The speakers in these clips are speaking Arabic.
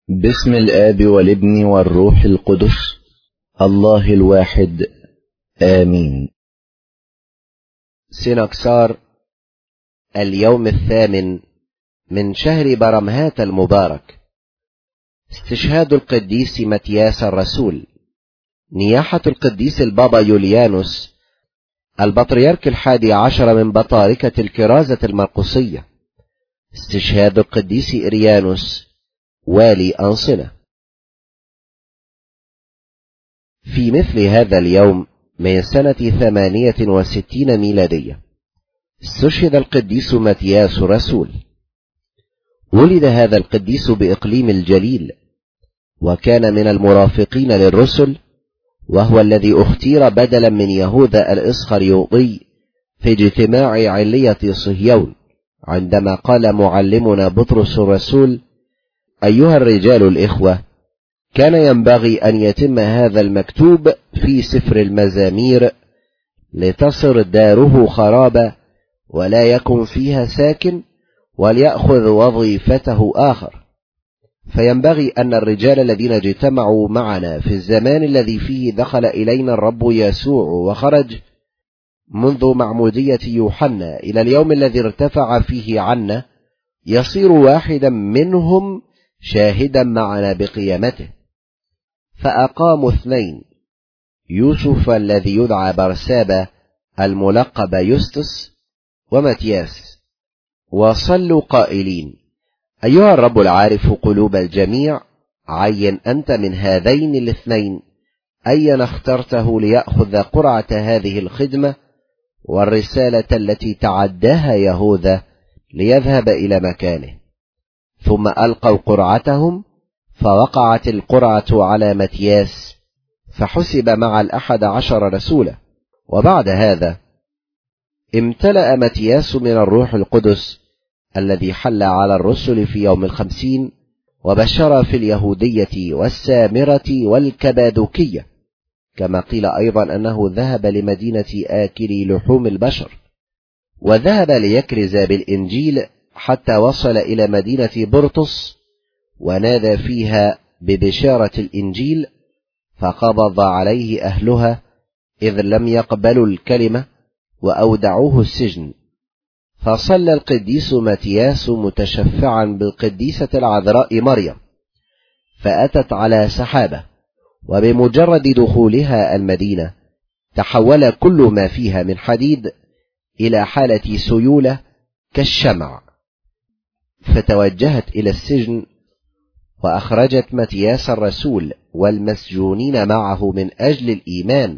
باسم الآب والابن والروح القدس الله الواحد آمين. سنكسار اليوم 8 من شهر برمهات المبارك. استشهاد القديس متياس الرسول. نياحة القديس البابا يوليانوس البطريرك 11 من بطاركة الكرازة المرقسية. استشهاد القديس إريانوس والي أنصنة. في مثل هذا اليوم من سنة 68 ميلادية استشهد القديس متياس الرسول. ولد هذا القديس بإقليم الجليل، وكان من المرافقين للرسل، وهو الذي اختير بدلا من يهوذا الإسخريوطي في اجتماع علية صهيون، عندما قال معلمنا بطرس الرسول: أيها الرجال الإخوة، كان ينبغي أن يتم هذا المكتوب في سفر المزامير لتصر داره خرابة ولا يكن فيها ساكن، وليأخذ وظيفته آخر. فينبغي أن الرجال الذين اجتمعوا معنا في الزمان الذي فيه دخل إلينا الرب يسوع وخرج منذ معمودية يوحنا إلى اليوم الذي ارتفع فيه عنا، يصير واحدا منهم شاهدا معنا بقيامته. فأقاموا 2: يوسف الذي يدعى برسابة الملقب يستس، ومتياس، وصلوا قائلين: أيها الرب العارف قلوب الجميع، عين أنت من هذين الاثنين أيا اخترته ليأخذ قرعة هذه الخدمة والرسالة التي تعداها يهوذا ليذهب إلى مكانه. ثم ألقوا قرعتهم، فوقعت القرعة على متياس، فحسب مع 11 رسولا. وبعد هذا امتلأ متياس من الروح القدس الذي حل على الرسل في يوم 50، وبشر في اليهودية والسامرة والكبادوكية، كما قيل أيضا أنه ذهب لمدينة آكلي لحوم البشر، وذهب ليكرز بالإنجيل حتى وصل إلى مدينة برطس، ونادى فيها ببشارة الإنجيل، فقبض عليه أهلها إذ لم يقبلوا الكلمة وأودعوه السجن. فصلى القديس متياس متشفعا بالقديسة العذراء مريم، فأتت على سحابة، وبمجرد دخولها المدينة تحول كل ما فيها من حديد إلى حالة سيولة كالشمع، فتوجهت إلى السجن، وأخرجت متياس الرسول والمسجونين معه من أجل الإيمان.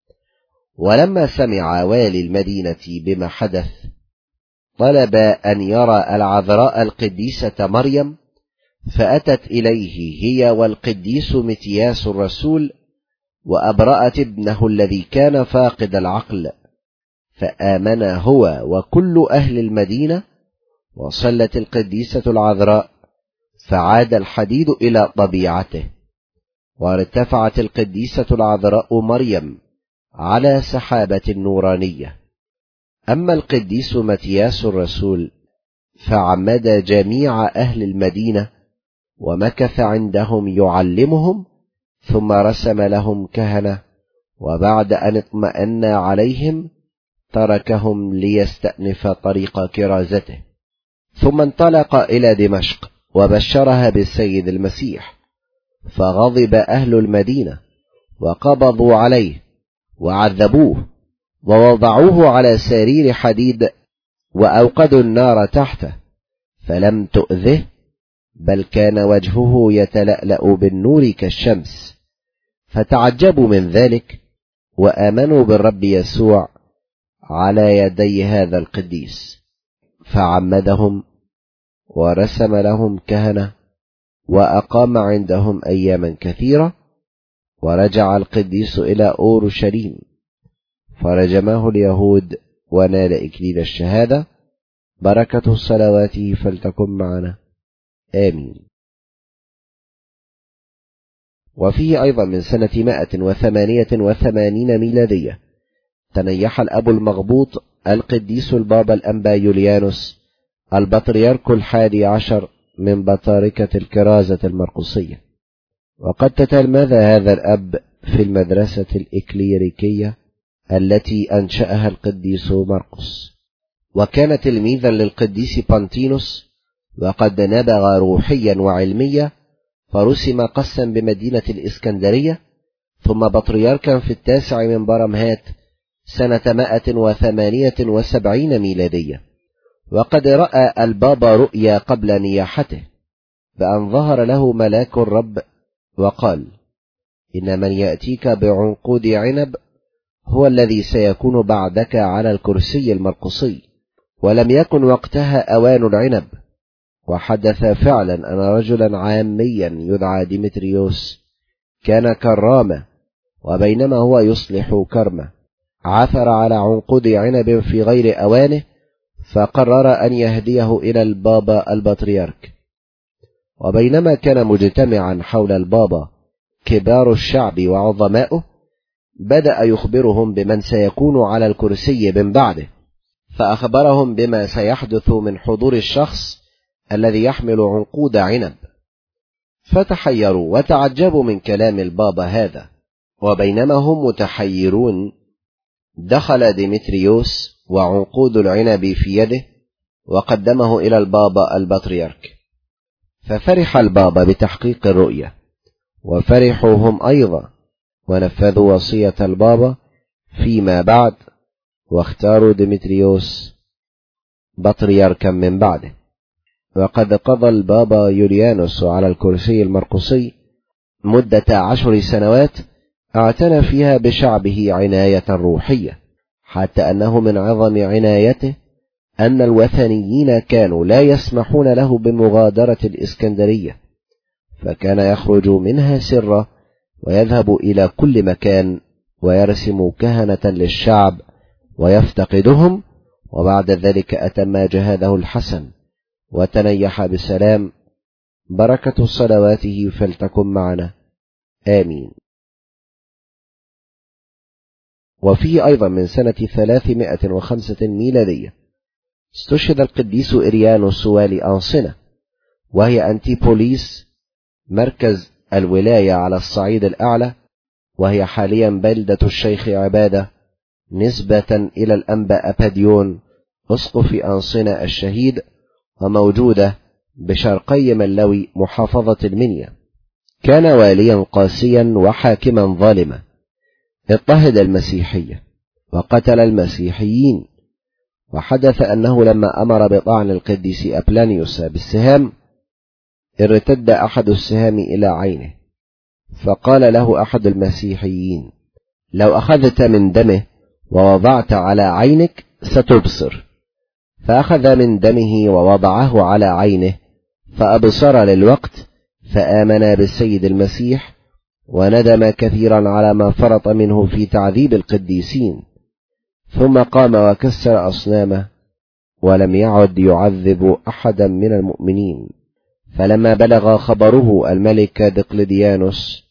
ولما سمع والي المدينة بما حدث، طلب أن يرى العذراء القديسة مريم، فأتت إليه هي والقديس متياس الرسول، وأبرأت ابنه الذي كان فاقد العقل، فآمن هو وكل أهل المدينة. وصلت القديسة العذراء، فعاد الحديد إلى طبيعته، وارتفعت القديسة العذراء مريم على سحابة نورانية. أما القديس متياس الرسول فعمد جميع أهل المدينة، ومكث عندهم يعلمهم، ثم رسم لهم كهنة، وبعد أن اطمأن عليهم تركهم ليستأنف طريق كرازته. ثم انطلق إلى دمشق وبشرها بالسيد المسيح، فغضب أهل المدينة وقبضوا عليه وعذبوه، ووضعوه على سرير حديد، وأوقدوا النار تحته، فلم تؤذه، بل كان وجهه يتلألأ بالنور كالشمس. فتعجبوا من ذلك، وآمنوا بالرب يسوع على يدي هذا القديس، فعمدهم ورسم لهم كهنة، وأقام عندهم أياما كثيرة. ورجع القديس إلى أورشليم، فرجمه اليهود ونال إكليل الشهادة. بركة صلواته فلتكن معنا، آمين. وفيه أيضا من سنة 188 ميلادية تنيح الأب المغبوط القديس البابا الأنبا يوليانوس البطريرك 11 من بطاركة الكرازة المرقسية. وقد تتلمذ هذا الأب في المدرسة الإكليريكية التي أنشأها القديس مرقس، وكان تلميذا للقديس بانتينوس، وقد نبغ روحيا وعلميا، فرسم قسا بمدينة الإسكندرية، ثم بطريركا في 9 من برمهات سنة 178 ميلادية. وقد رأى البابا رؤيا قبل نياحته، بأن ظهر له ملاك الرب وقال: إن من يأتيك بعنقود عنب هو الذي سيكون بعدك على الكرسي المرقسي. ولم يكن وقتها أوان العنب، وحدث فعلا أن رجلا عاميا يدعى ديمتريوس كان كرامة، وبينما هو يصلح كرمة عثر على عنقود عنب في غير أوانه، فقرر أن يهديه إلى البابا البطريرك. وبينما كان مجتمعا حول البابا كبار الشعب وعظماؤه، بدأ يخبرهم بمن سيكون على الكرسي من بعده، فأخبرهم بما سيحدث من حضور الشخص الذي يحمل عنقود عنب، فتحيروا وتعجبوا من كلام البابا هذا. وبينما هم متحيرون دخل ديمتريوس وعنقود العنب في يده، وقدمه إلى البابا البطريرك، ففرح البابا بتحقيق الرؤية، وفرحوا هم أيضا، ونفذوا وصية البابا فيما بعد، واختاروا ديمتريوس بطريركا من بعده. وقد قضى البابا يوليانوس على الكرسي المرقسي مدة 10 سنوات، اعتنى فيها بشعبه عناية روحية، حتى أنه من عظم عنايته أن الوثنيين كانوا لا يسمحون له بمغادرة الإسكندرية، فكان يخرج منها سرا ويذهب إلى كل مكان ويرسم كهنة للشعب ويفتقدهم، وبعد ذلك أتم جهاده الحسن وتنيح بسلام. بركة صلواته فلتكن معنا، آمين. وفيه أيضا من سنة 305 ميلادية استشهد القديس إريانوس والي أنصنة، وهي أنتيبوليس مركز الولاية على الصعيد الأعلى، وهي حاليا بلدة الشيخ عبادة، نسبة إلى الأنبا أباديون أسقف أنصنة الشهيد، وموجودة بشرقي ملوي محافظة المنيا. كان واليا قاسيا وحاكما ظالما، اضطهد المسيحية وقتل المسيحيين. وحدث أنه لما أمر بطعن القديس أبلانيوس بالسهام، ارتد أحد السهام إلى عينه، فقال له أحد المسيحيين: لو أخذت من دمه ووضعت على عينك ستبصر. فأخذ من دمه ووضعه على عينه فأبصر للوقت، فآمن بالسيد المسيح، وندم كثيرا على ما فرط منه في تعذيب القديسين، ثم قام وكسر أصنامه، ولم يعد يعذب أحدا من المؤمنين. فلما بلغ خبره الملك دقلديانوس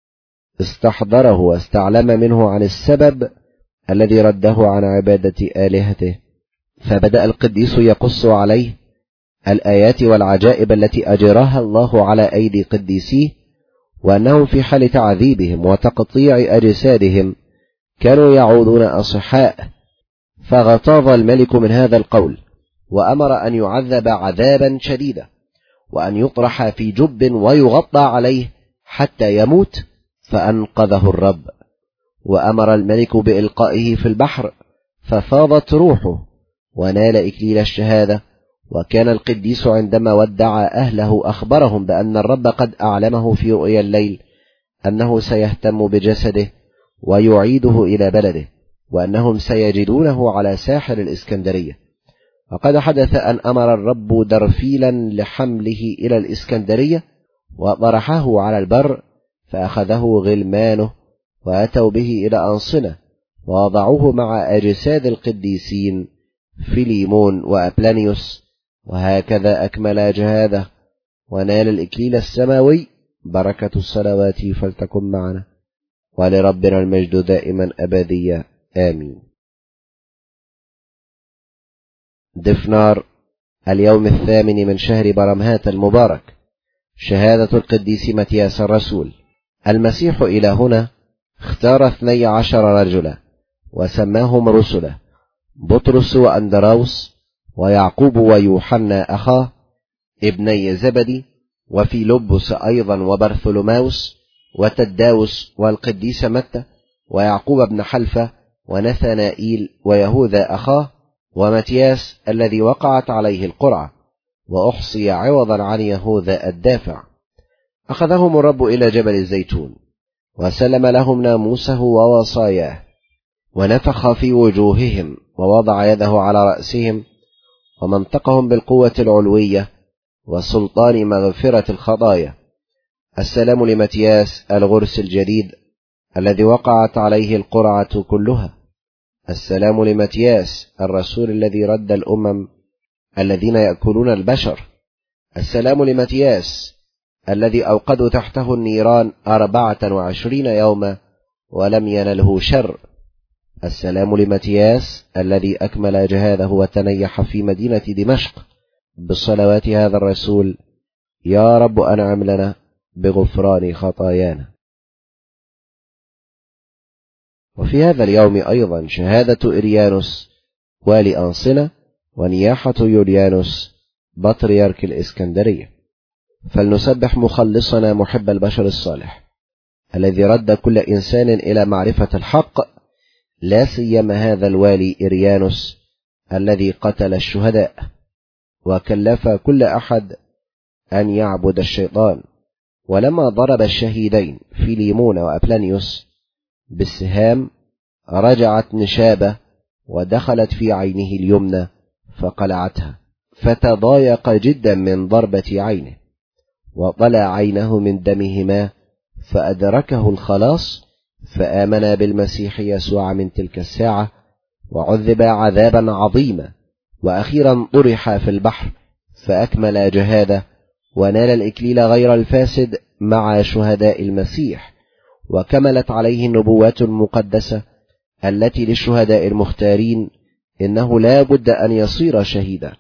استحضره واستعلم منه عن السبب الذي رده عن عبادة آلهته، فبدأ القديس يقص عليه الآيات والعجائب التي أجراها الله على أيدي قديسيه، وأنهم في حال تعذيبهم وتقطيع أجسادهم كانوا يعودون أصحاء. فاغتاظ الملك من هذا القول، وأمر أن يعذب عذابا شديدا، وأن يطرح في جب ويغطى عليه حتى يموت، فأنقذه الرب. وأمر الملك بإلقائه في البحر، ففاضت روحه ونال إكليل الشهادة. وكان القديس عندما ودع أهله أخبرهم بأن الرب قد أعلمه في رؤيا الليل أنه سيهتم بجسده ويعيده إلى بلده، وأنهم سيجدونه على ساحل الإسكندرية. وقد حدث أن أمر الرب درفيلا لحمله إلى الإسكندرية، وطرحه على البر، فأخذه غلمانه وأتوا به إلى أنصنة، ووضعوه مع أجساد القديسين فيليمون وأبلانيوس، وهكذا أكمل جهاده ونال الإكليل السماوي. بركة الصلوات فلتكن معنا، ولربنا المجد دائما أبديا، آمين. دفنار اليوم 8 من شهر برمهات المبارك، شهادة القديس متياس الرسول. المسيح إلى هنا اختار 12 رجلا وسماهم رسلا: بطرس وأندراوس ويعقوب ويوحنا أخاه ابني زبدي، وفيلبس أيضا وبرثولماوس وتداوس والقديس متى ويعقوب بن حلفة ونثنائيل ويهوذا أخاه ومتياس الذي وقعت عليه القرعة وأحصي عوضا عن يهوذا الدافع. أخذهم الرب إلى جبل الزيتون وسلم لهم ناموسه ووصاياه، ونفخ في وجوههم ووضع يده على رأسهم ومنطقهم بالقوة العلوية وسلطان مغفرة الخطايا. السلام لمتياس الغرس الجديد الذي وقعت عليه القرعة كلها. السلام لمتياس الرسول الذي رد الأمم الذين يأكلون البشر. السلام لمتياس الذي أوقدوا تحته النيران 24 يوما ولم ينله شر. السلام لمتياس الذي أكمل جهاده وتنيح في مدينة دمشق بصلوات هذا الرسول: يا رب أنعم لنا بغفران خطايانا. وفي هذا اليوم أيضا شهادة إريانوس والي أنصنة ونياحة يوليانوس بطريرك الإسكندرية. فلنسبح مخلصنا محب البشر الصالح الذي رد كل إنسان إلى معرفة الحق، لا سيما هذا الوالي إريانوس الذي قتل الشهداء وكلف كل أحد أن يعبد الشيطان. ولما ضرب الشهيدين فيليمون وأبلانيوس بالسهام رجعت نشابة ودخلت في عينه اليمنى فقلعتها، فتضايق جدا من ضربة عينه وطلع عينه من دمهما، فأدركه الخلاص فآمن بالمسيح يسوع من تلك الساعة وعذب عذابا عظيما، وأخيرا طرح في البحر فأكمل جهاده ونال الإكليل غير الفاسد مع شهداء المسيح، وكملت عليه النبوات المقدسة التي للشهداء المختارين إنه لا بد أن يصير شهيدا.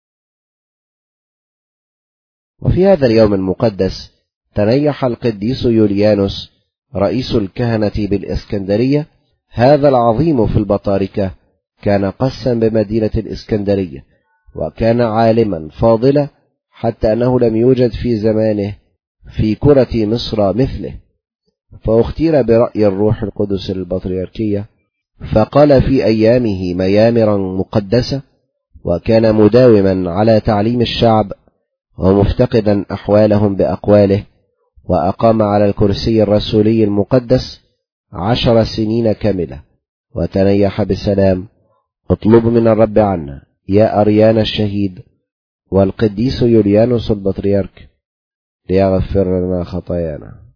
وفي هذا اليوم المقدس تنيح القديس يوليانوس رئيس الكهنة بالإسكندرية. هذا العظيم في البطاركة كان قسا بمدينة الإسكندرية، وكان عالما فاضلا حتى أنه لم يوجد في زمانه في كرة مصر مثله، فاختير برأي الروح القدس للبطريركية، فقال في أيامه ميامر مقدسة، وكان مداوما على تعليم الشعب ومفتقدا أحوالهم بأقواله، وأقام على الكرسي الرسولي المقدس 10 سنين كاملة وتنيح بسلام. اطلب من الرب عنا يا أريان الشهيد والقديس يوليانوس البطريرك ليغفر لنا خطايانا.